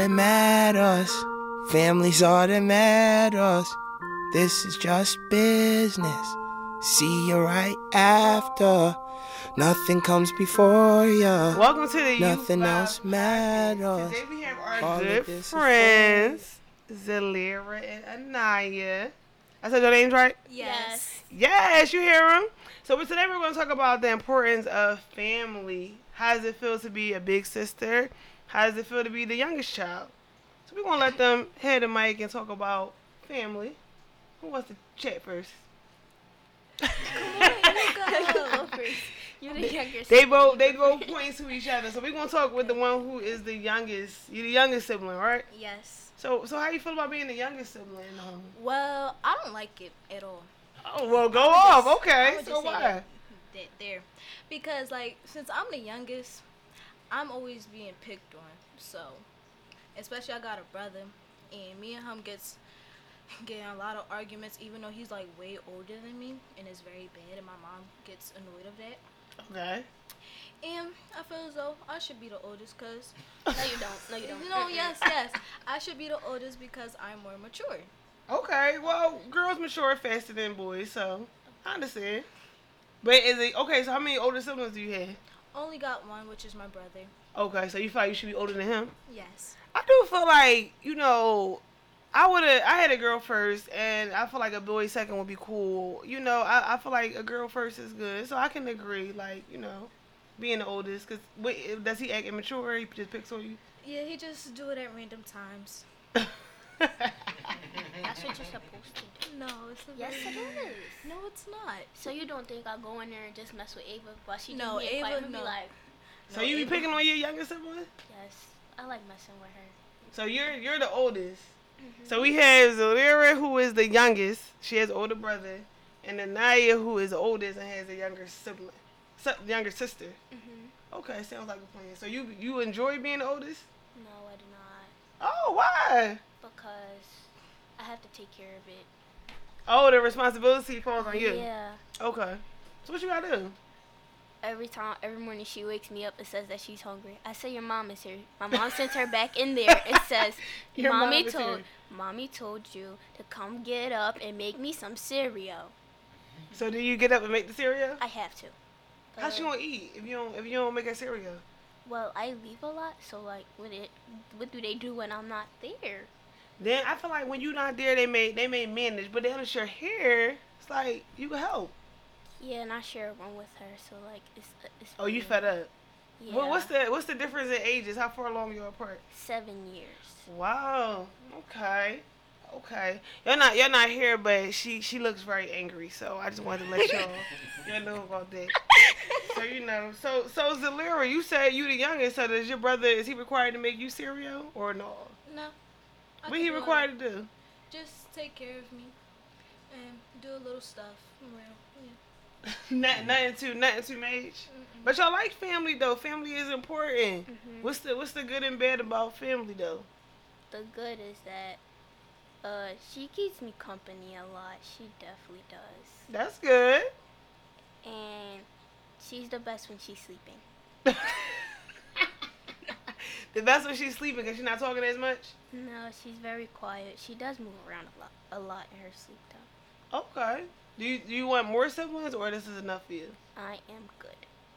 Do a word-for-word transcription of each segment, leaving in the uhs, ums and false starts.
that matters. Family's all that matters. This is just business. See you right after. Nothing comes before ya. Welcome to the Nothing Youth else Vibe matters. Podcast. Today we have our All good of this is friends, Zalira and Anaya. I said your names right? Yes. Yes, you hear them. So today we're going to talk about the importance of family. How does it feel to be a big sister? How does it feel to be the youngest child? So we're going to let them head the mic and talk about family. Who wants to chat first? Come on, you go first. You're the youngest. They both they both point to each other. So we're gonna talk with the one who is the youngest. You're the youngest sibling, right? Yes. So so how you feel about being the youngest sibling in the home? Well, I don't like it at all. Oh well, go I would off. just- I Okay. would So just say why? that- that there, because like since I'm the youngest, I'm always being picked on. So, especially I got a brother, and me and him gets getting a lot of arguments, even though he's like way older than me, and it's very bad, and my mom gets annoyed of that. Okay. And I feel as though I should be the oldest, cause No, you don't. No, you don't. no, yes, yes, I should be the oldest because I'm more mature. Okay. Well, girls mature faster than boys, so I understand. But is it okay? So how many older siblings do you have? Only got one, which is my brother. Okay, so you feel like you should be older than him? Yes. I do feel like, you know, I would have, I had a girl first, and I feel like a boy second would be cool. You know, I, I feel like a girl first is good, so I can agree, like, you know, being the oldest, because does he act immature, he just picks on you? Yeah, he just do it at random times. That's what you're supposed to do. No, it's not. Yes, very- it is. No, it's not. So you don't think I'll go in there and just mess with Ava, but she No, just being Ava, quiet and no. be like, So you be Ava- picking on your younger sibling? yes, I like messing with her. So you're you're the oldest. Mm-hmm. So we have Zalira, who is the youngest. She has an older brother, and Anaya, who is the oldest and has a younger sibling, si- younger sister. Mm-hmm. Okay, sounds like a plan. So you you enjoy being the oldest? No, I do not, Oh, why? because I have to take care of it. Oh, the responsibility falls on you. Yeah. Okay. So what you gotta do? Every time, every morning she wakes me up and says that she's hungry. I say your mom is here. My mom sends her back in there and says, Your mom "Mommy is told, here." mommy told you to come get up and make me some cereal." So do you get up and make the cereal? I have to. How she Uh, gonna eat if you don't if you don't make her cereal? Well, I leave a lot, so like, what it, what do they do when I'm not there? Then I feel like when you not there, they may they may manage, but then if you're here, it's like you can help. Yeah, and I share a room with her, so like, it's it's. Oh, you weird. fed up. Yeah. What, what's the what's the difference in ages? How far along you apart? Seven years. Wow. Okay. Okay. You're not you're not here, but she she looks very angry. So I just wanted to let y'all y'all know about that. So you know. So so Zalira, you said you the youngest. So does your brother, is he required to make you cereal or no? No. I What can he do it. required to do? Just take care of me and do a little stuff. Well, yeah. Not, nothing too nothing too major. Mm-mm. But y'all like family though. Family is important. Mhm. What's the what's the good and bad about family though? The good is that, uh, she keeps me company a lot. She definitely does. That's good. And she's the best when she's sleeping. The best when she's sleeping because she's not talking as much. No, she's very quiet. She does move around a lot, a lot in her sleep though. Okay. Do you do you want more siblings or this is enough for you? I am good.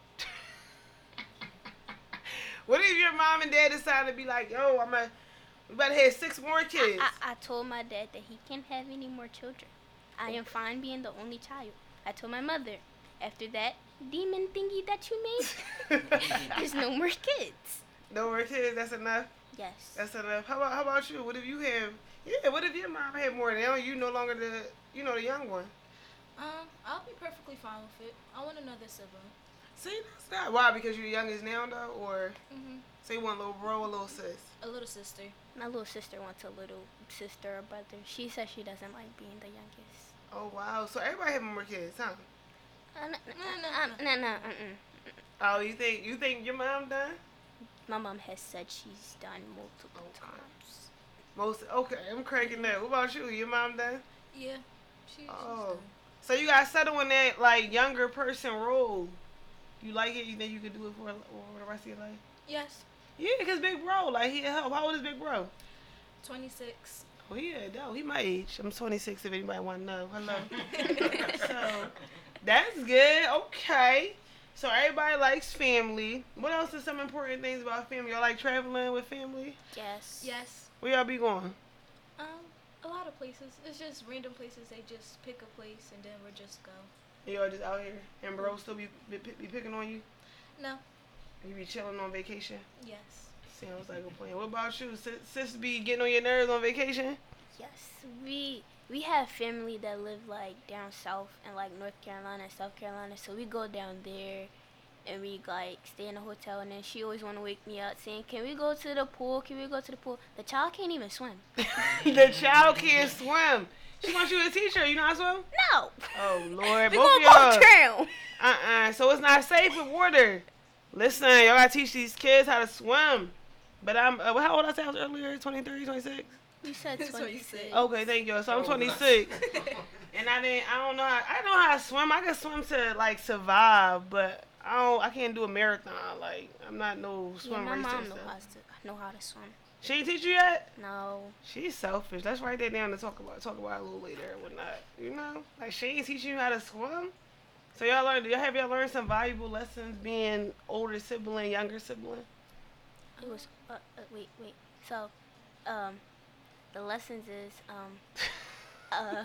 What if your mom and dad decide to be like, yo, I'm a, we better have six more kids? I, I, I told my dad that he can't have any more children. I am fine being the only child. I told my mother, after that demon thingy that you made, there's no more kids. No more kids. That's enough. Yes. That's enough. How about how about you? What if you have? Yeah. What if your mom had more? Now you no longer the you know the young one. Um, I'll be perfectly fine with it. I want another sibling. See, that's not why, because you're the youngest now though, or Mhm. so you want a little bro, a little sis. A little sister. My little sister wants a little sister or brother. She says she doesn't like being the youngest. Oh wow. So everybody having more kids, huh? Uh, no, No, no, no, no, no, mm-mm. Oh, you think you think your mom done? My mom has said she's done multiple Okay. times. Most okay. I'm cracking that. What about you? Your mom done? Yeah. She, she's Oh. done. So you got settled in that like younger person role. You like it? You think you could do it for, for the rest of your life? Yes. Yeah, because Big Bro, like, he'll help. How old is Big Bro? twenty-six. Oh, yeah, no, he my age. I'm twenty-six if anybody want to know. Hello. So, that's good. Okay. So, everybody likes family. What else is some important things about family? Y'all like traveling with family? Yes. Yes. Where y'all be going? Um, a lot of places. It's just random places. They just pick a place and then we just go. Y'all just out here? And bro still be, be, be picking on you? No. You be chilling on vacation? Yes. Sounds like a plan. What about you? Sis, sis be getting on your nerves on vacation? Yes. We we have family that live like down south in like North Carolina, South Carolina. So we go down there and we like stay in a hotel, and then she always want to wake me up saying, "Can we go to the pool? Can we go to the pool?" The child can't even swim. The child can't swim. She wants you to teach her. You know how to swim? No. Oh Lord, We both gonna of y'all. both drown. Uh-uh. So it's not safe with water. Listen, y'all gotta teach these kids how to swim. But I'm, uh, how old I said earlier? twenty-three, twenty-six? You said twenty-six. Okay, thank you. So I'm twenty-six. And I didn't, I don't know how, I know how to swim. I can swim to, like, survive, but I don't, I can't do a marathon. Like, I'm not no Yeah, swim my racer mom and know stuff. how to know how to swim. She ain't teach you yet? No. She's selfish. Let's write that down to talk about talk about it a little later or whatnot. You know? Like, she ain't teaching you how to swim. So y'all learned, y'all have y'all learned some valuable lessons being older sibling, younger sibling? It was uh, uh, wait wait. So, um, the lessons is um, uh,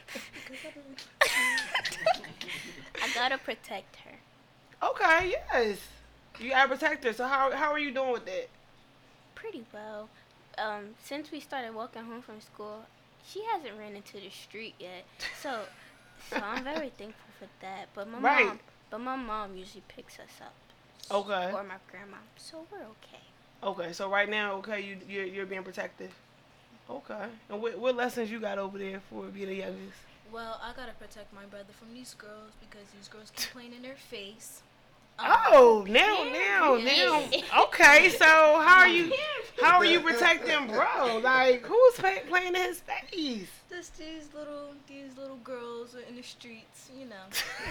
I gotta protect her. Okay, yes. You gotta protect her. So how how are you doing with that? Pretty well. Um, since we started walking home from school, she hasn't ran into the street yet. So, so I'm very thankful for that. But my Right. mom, but my mom usually picks us up. Okay. Or my grandma. So we're okay. Okay, so right now, okay, you you're, you're being protective. Okay. And what what lessons you got over there for being the youngest? Well, I gotta protect my brother from these girls because these girls keep playing in their face. Um, Oh, now, now, now. Okay, so how are you? How are you protecting, bro? Like, who's play, playing in his face? Just these little, these little girls in the streets, you know.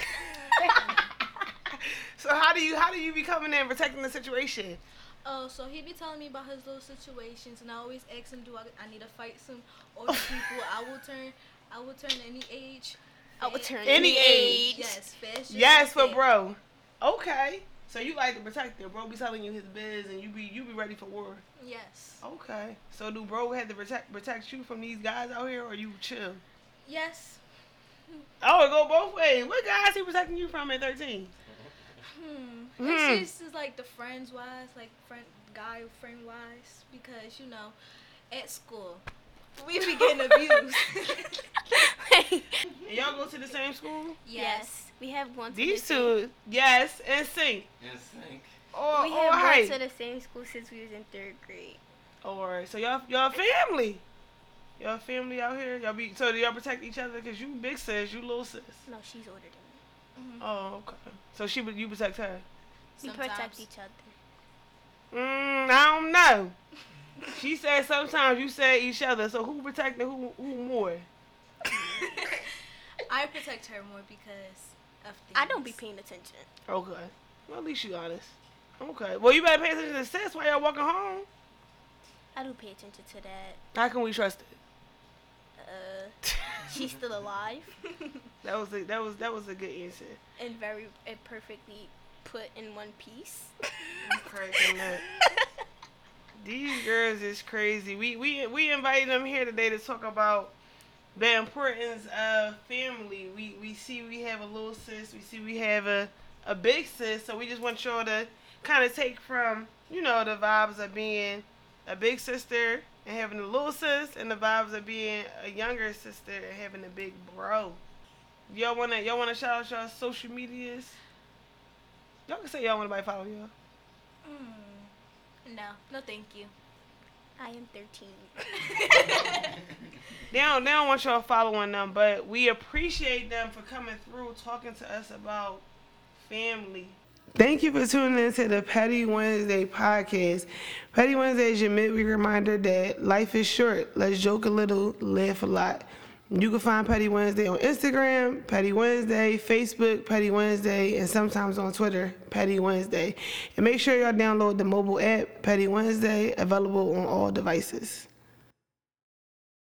So how do you how do you be coming in and protecting the situation? Oh, so he be telling me about his little situations, and I always ask him, do I, I need to fight some older people? I will turn, I will turn any age. I would Fa- turn Any age. Yes, fast. Yes, for bro. Okay. So you like to protect him. Bro be telling you his biz, and you be you be ready for war. Yes. Okay. So do bro have to protect protect you from these guys out here, or you chill? Yes. Oh, it go both ways. What guys he protecting you from at thirteen? Hmm. Hmm. It's just is like the friends wise, like friend guy friend wise, because you know, at school, we be getting abused. And y'all go to the same school? Yes. We have gone to These the same, two, yes, and sync. In sync. Or we or have height. gone to the same school since we was in third grade. Alright, so y'all y'all family. Y'all family out here. Y'all be so do y'all protect each other? Cause you big sis, you little sis. No, she's older than me. Mhm. Oh, okay. So she you protect her. We Sometimes. protect each other. Mm, I don't know. She said sometimes you say each other. So who protecting who who more? I protect her more because of things. I don't be paying attention. Okay. Well, at least you honest. Okay. Well, you better pay attention to sis while y'all walking home. I do pay attention to that. How can we trust it? Uh, she's still alive That was a, that was that was a good answer. and very and perfectly put in one piece. Cracking up. These girls is crazy. We we we invited them here today to talk about the importance of family. We we see we have a little sis. We see we have a a big sis. So we just want y'all to kind of take from you know the vibes of being a big sister and having a little sis, and the vibes of being a younger sister and having a big bro. Y'all wanna y'all wanna shout out y'all social medias? Y'all can say y'all want anybody follow y'all. Mm. No, no, thank you. I am thirteen. They don't, they don't want y'all following them, but we appreciate them for coming through, talking to us about family. Thank you for tuning in to the Petty Wednesday podcast. Petty Wednesday is your midweek reminder that life is short. Let's joke a little, laugh a lot. You can find Petty Wednesday on Instagram, Petty Wednesday, Facebook, Petty Wednesday, and sometimes on Twitter, Petty Wednesday. And make sure y'all download the mobile app, Petty Wednesday, available on all devices.